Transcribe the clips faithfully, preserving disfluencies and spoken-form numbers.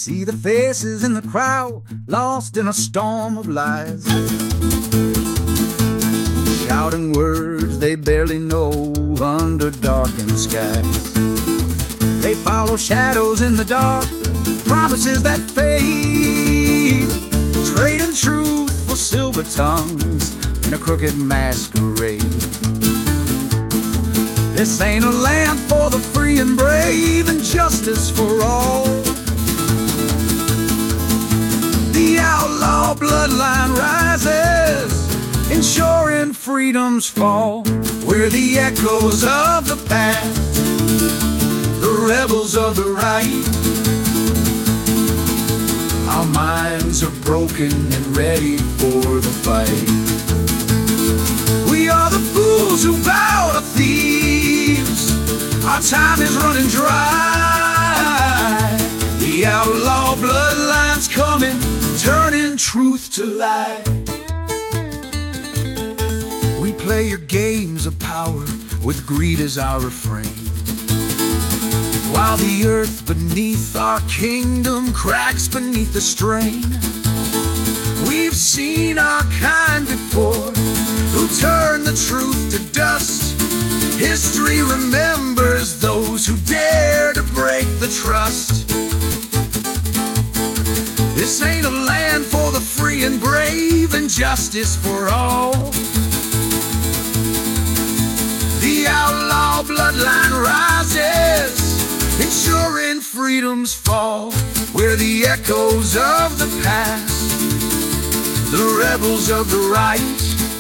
see the faces in the crowd, lost in a storm of lies, shouting words they barely know under darkened skies. They follow shadows in the dark, promises that fade, trading truth for silver tongues in a crooked masquerade. This ain't a land for the free and brave, and justice for all. The outlaw bloodline rises, ensuring freedom's fall. We're the echoes of the past, the rebels of the right. Our minds are broken and ready for the fight. We are the fools who bow to thieves. Our time is running dry. The outlaw bloodline's coming, turning truth to lie. We play your games of power with greed as our refrain, while the earth beneath our kingdom cracks beneath the strain. We've seen our kind before, who turn the truth to dust. History remembers those who dare to break the trust. This ain't a land for the free and brave, and justice for all. The outlaw bloodline rises, ensuring freedom's fall. We're the echoes of the past, the rebels of the right.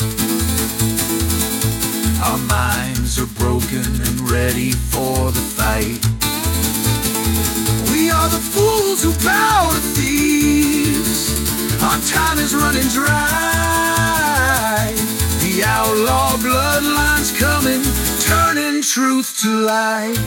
Our minds are broken and ready for the fight. We are the fools who bow to thieves. Our time is running dry. The outlaw bloodline's coming, turning truth to light.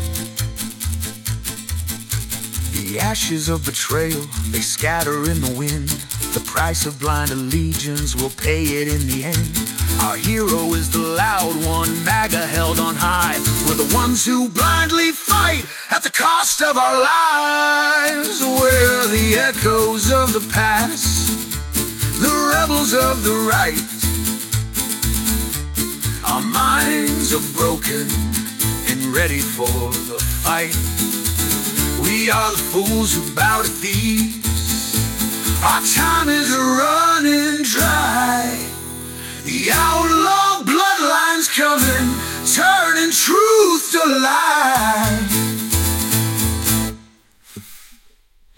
The ashes of betrayal, they scatter in the wind. The price of blind allegiance, will pay it in the end. Our hero is the loud one, MAGA held on high. We're the ones who blindly fight at the cost of our lives. We're the echoes of the past, the rebels of the right. Our minds are broken and ready for the fight. We are the fools who bow to thieves. Our time is running dry. The outlaw bloodline's coming, turning truth to lie.